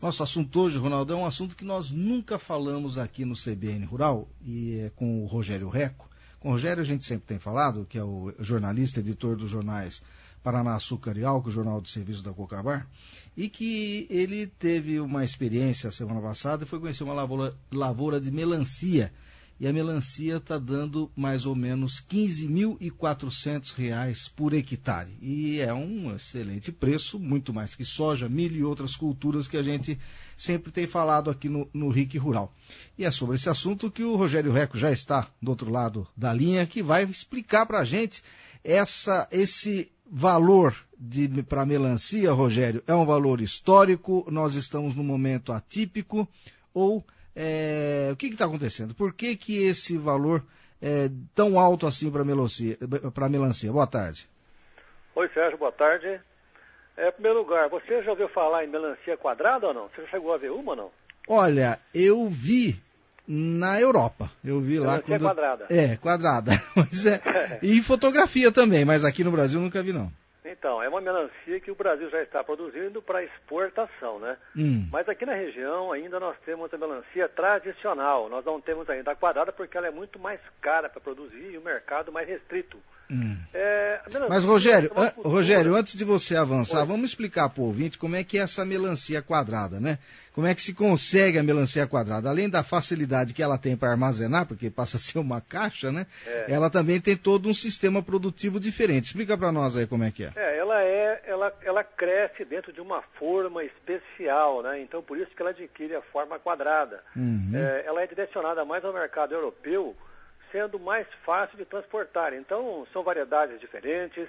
Nosso assunto hoje, Ronaldo, é um assunto que nós nunca falamos aqui no CBN Rural, e é com o Rogério Recco. Com o Rogério a gente sempre tem falado, que é o jornalista, editor dos jornais Paraná Açúcar e Álcool, Jornal de Serviço da Cocabar, e que ele teve uma experiência a semana passada e foi conhecer uma lavoura de melancia. E a melancia está dando mais ou menos R$ 15.400 por hectare. E é um excelente preço, muito mais que soja, milho e outras culturas que a gente sempre tem falado aqui no RIC Rural. E é sobre esse assunto que o Rogério Recco já está do outro lado da linha, que vai explicar para a gente esse valor para a melancia, Rogério. É um valor histórico, nós estamos num momento atípico, ou... o que está acontecendo? Por que esse valor é tão alto assim para a melancia? Boa tarde. Oi, Sérgio, boa tarde. Em primeiro lugar, você já ouviu falar em melancia quadrada ou não? Você já chegou a ver uma ou não? Olha, eu vi na Europa. Eu vi lá quando... quadrada. Quadrada. Mas e fotografia também, mas aqui no Brasil nunca vi não. Então, é uma melancia que o Brasil já está produzindo para exportação, né? Mas aqui na região ainda nós temos a melancia tradicional. Nós não temos ainda a quadrada porque ela é muito mais cara para produzir e o mercado mais restrito. Mas, Rogério, antes de você avançar, vamos explicar para o ouvinte como é que é essa melancia quadrada, né? Como é que se consegue a melancia quadrada? Além da facilidade que ela tem para armazenar, porque passa a ser uma caixa, né? Ela também tem todo um sistema produtivo diferente. Explica para nós aí como é que é. Ela cresce dentro de uma forma especial, né? Então, por isso que ela adquire a forma quadrada. Ela é direcionada mais ao mercado europeu, sendo mais fácil de transportar. Então, são variedades diferentes,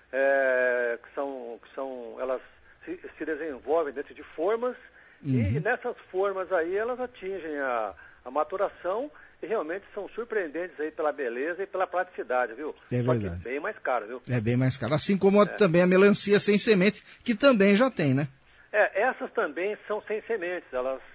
elas se desenvolvem dentro de formas, e nessas formas aí elas atingem a maturação e realmente são surpreendentes aí pela beleza e pela praticidade, viu? É verdade. Só que bem mais caro, viu? É bem mais caro. Assim como também a melancia sem semente, que também já tem, né? Essas também são sem sementes.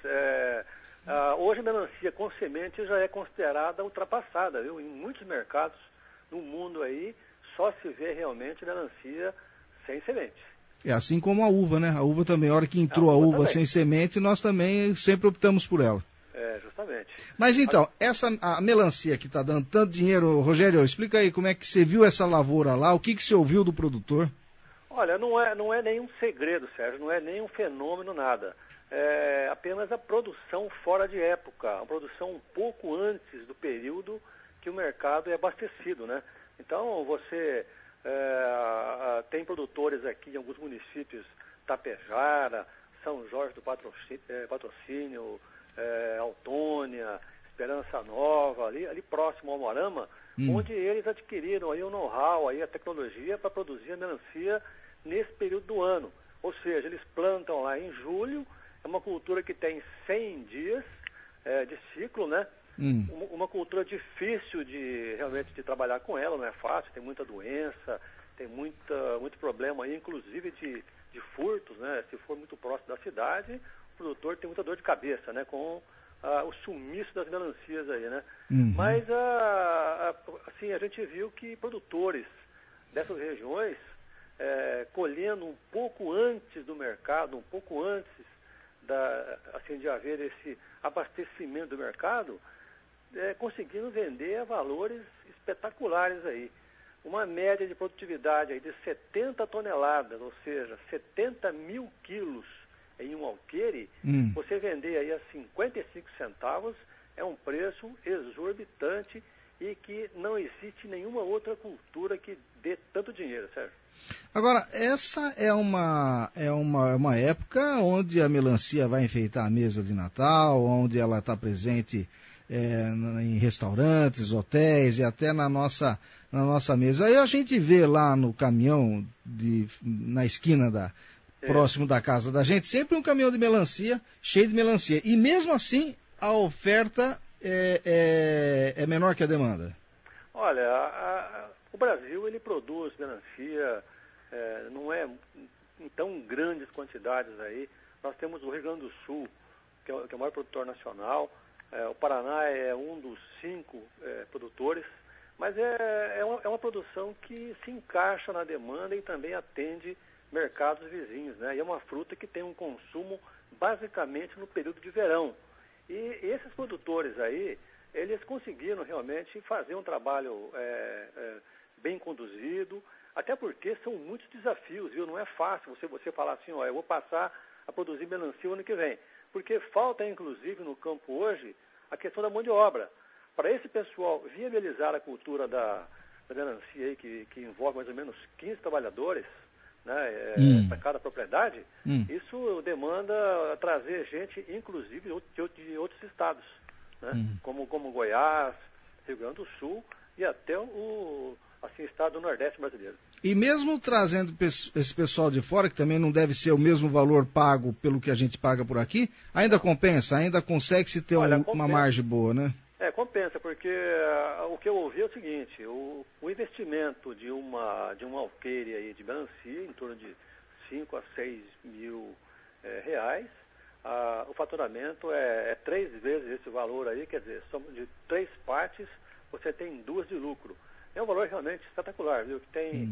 Hoje a melancia com semente já é considerada ultrapassada, viu? Em muitos mercados no mundo aí só se vê realmente melancia sem semente. Assim como a uva, né? A uva também, a hora que entrou a uva sem semente, nós também sempre optamos por ela. Justamente. Mas então, a melancia que está dando tanto dinheiro, Rogério, explica aí como é que você viu essa lavoura lá, o que você ouviu do produtor? Olha, não é nenhum segredo, Sérgio, não é nenhum fenômeno, nada. É apenas a produção fora de época, a produção um pouco antes do período que o mercado é abastecido, né? Então, você tem produtores aqui em alguns municípios, Tapejara, São Jorge do Patrocínio, Autônia, Esperança Nova, ali próximo ao Moarama, onde eles adquiriram aí o know-how, aí a tecnologia para produzir a melancia nesse período do ano. Ou seja, eles plantam lá em julho, é uma cultura que tem 100 dias de ciclo, né? Uma cultura difícil realmente de trabalhar com ela, não é fácil, tem muita doença, tem muito problema aí, inclusive de furtos, né? Se for muito próximo da cidade, o produtor tem muita dor de cabeça, né? Com o sumiço das melancias aí, né? Mas, assim, a gente viu que produtores dessas regiões, colhendo um pouco antes do mercado, um pouco antes de haver esse abastecimento do mercado, conseguindo vender a valores espetaculares aí. Uma média de produtividade aí de 70 toneladas, ou seja, 70 mil quilos em um alqueire, você vender aí a 55 centavos é um preço exorbitante e que não existe nenhuma outra cultura que dê tanto dinheiro, Sérgio. Agora, essa é uma época onde a melancia vai enfeitar a mesa de Natal, onde ela está presente em restaurantes, hotéis e até na nossa mesa. Aí a gente vê lá no caminhão, na esquina próximo da casa da gente, sempre um caminhão de melancia, cheio de melancia. E mesmo assim, a oferta é menor que a demanda. Olha, o Brasil ele produz melancia, não é em tão grandes quantidades aí. Nós temos o Rio Grande do Sul, que é o maior produtor nacional. O Paraná é um dos 5 produtores, mas é uma produção que se encaixa na demanda e também atende mercados vizinhos, né? E é uma fruta que tem um consumo basicamente no período de verão. E esses produtores aí, eles conseguiram realmente fazer um trabalho bem conduzido, até porque são muitos desafios, viu? Não é fácil você falar assim, eu vou passar a produzir melancia o ano que vem. Porque falta, inclusive, no campo hoje, a questão da mão de obra. Para esse pessoal viabilizar a cultura da melancia aí, que envolve mais ou menos 15 trabalhadores, né, para cada propriedade, isso demanda trazer gente, inclusive, de outros estados, né, como Goiás, Rio Grande do Sul e até o estado do Nordeste brasileiro. E mesmo trazendo esse pessoal de fora, que também não deve ser o mesmo valor pago pelo que a gente paga por aqui, ainda compensa, ainda consegue-se ter uma margem boa, né? Compensa, porque o que eu ouvi é o seguinte, o investimento de uma alqueire aí de melancia, em torno de 5 a 6 mil reais, o faturamento é 3 vezes esse valor aí, quer dizer, de 3 partes, você tem 2 de lucro. É um valor realmente espetacular, viu? Que tem,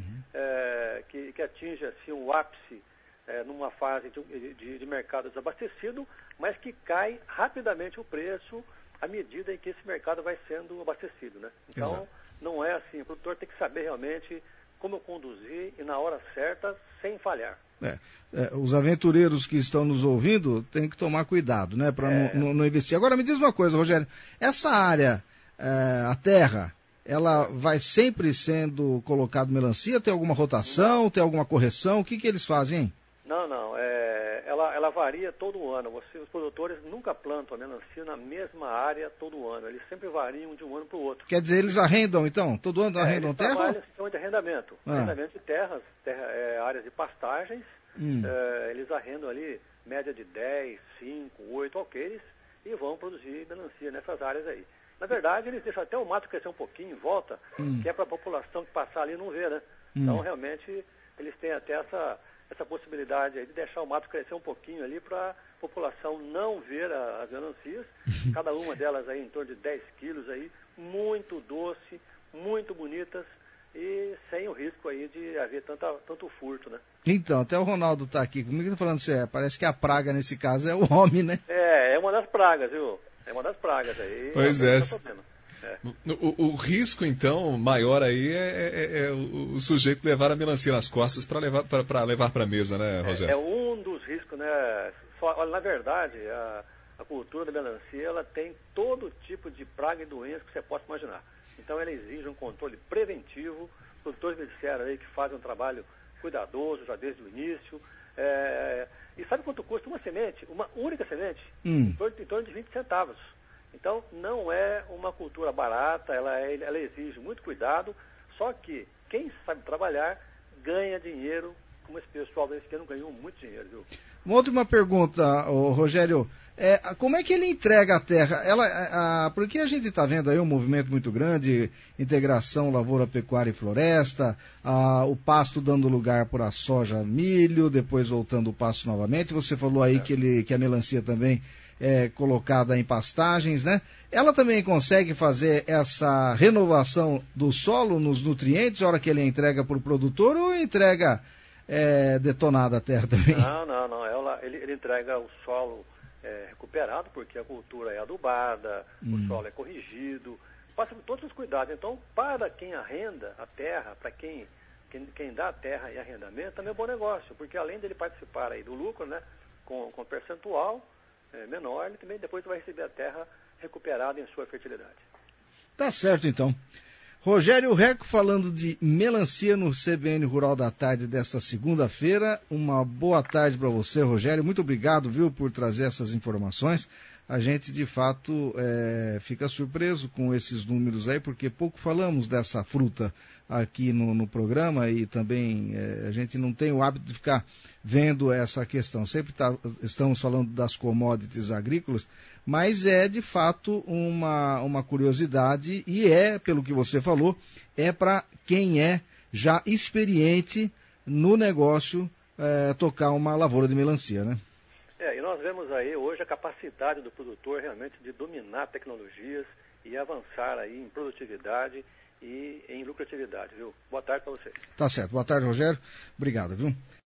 que atinge assim, um ápice numa fase de mercado desabastecido, mas que cai rapidamente o preço à medida em que esse mercado vai sendo abastecido, né? Então, exato, não é assim, o produtor tem que saber realmente como conduzir e na hora certa, sem falhar. Os aventureiros que estão nos ouvindo têm que tomar cuidado, né, para não investir. Agora, me diz uma coisa, Rogério, essa área, a terra, ela vai sempre sendo colocado melancia? Tem alguma rotação? Não. Tem alguma correção? O que eles fazem, hein? Não. Ela varia todo ano. Os produtores nunca plantam a melancia na mesma área todo ano. Eles sempre variam de um ano para o outro. Quer dizer, eles arrendam, então? Todo ano arrendam eles terra? Trabalham sistema de arrendamento. Arrendamento de terras, áreas de pastagens. Eles arrendam ali média de 10, 5, 8 alqueires e vão produzir melancia nessas áreas aí. Na verdade, eles deixam até o mato crescer um pouquinho em volta, que é para a população que passar ali não ver, né? Então, realmente, eles têm até essa possibilidade aí de deixar o mato crescer um pouquinho ali para a população não ver as melancias, cada uma delas aí em torno de 10 quilos aí, muito doce, muito bonitas e sem o risco aí de haver tanto furto, né? Então, até o Ronaldo está aqui comigo e está falando assim, parece que a praga nesse caso é o homem, né? É uma das pragas, viu? É uma das pragas aí. Pois é. O risco, então, maior aí é o sujeito levar a melancia nas costas para levar para a mesa, né, Rogério? É um dos riscos, né? Olha, na verdade, a cultura da melancia, ela tem todo tipo de praga e doença que você possa imaginar. Então, ela exige um controle preventivo. Os produtores me disseram aí que fazem um trabalho cuidadoso já desde o início. E sabe quanto custa uma semente? Uma única semente? Em torno de 20 centavos. Então, não é uma cultura barata, ela exige muito cuidado, só que quem sabe trabalhar ganha dinheiro, como esse pessoal desse ano ganhou muito dinheiro, viu? Uma última pergunta, Rogério, como é que ele entrega a terra? Porque a gente está vendo aí um movimento muito grande, integração lavoura, pecuária e floresta, o pasto dando lugar para a soja, milho, depois voltando o pasto novamente, você falou aí que a melancia também é colocada em pastagens, né? Ela também consegue fazer essa renovação do solo nos nutrientes, a hora que ele entrega para o produtor, ou entrega detonada a terra também? Não. Ele entrega o solo recuperado, porque a cultura é adubada, o solo é corrigido, passa por todos os cuidados. Então, para quem arrenda a terra, para quem dá a terra e arrendamento, também é um bom negócio, porque além dele participar aí do lucro, né, com percentual menor, ele também depois vai receber a terra recuperada em sua fertilidade. Tá certo, então. Rogério Recco falando de melancia no CBN Rural da Tarde desta segunda-feira. Uma boa tarde para você, Rogério. Muito obrigado, viu, por trazer essas informações. A gente, de fato, fica surpreso com esses números aí, porque pouco falamos dessa fruta aqui no programa e também a gente não tem o hábito de ficar vendo essa questão. Sempre estamos falando das commodities agrícolas, mas é de fato uma curiosidade e pelo que você falou, para quem é já experiente no negócio tocar uma lavoura de melancia, né? E nós vemos aí hoje a capacidade do produtor realmente de dominar tecnologias e avançar aí em produtividade e em lucratividade, viu? Boa tarde para vocês. Tá certo. Boa tarde, Rogério. Obrigado, viu?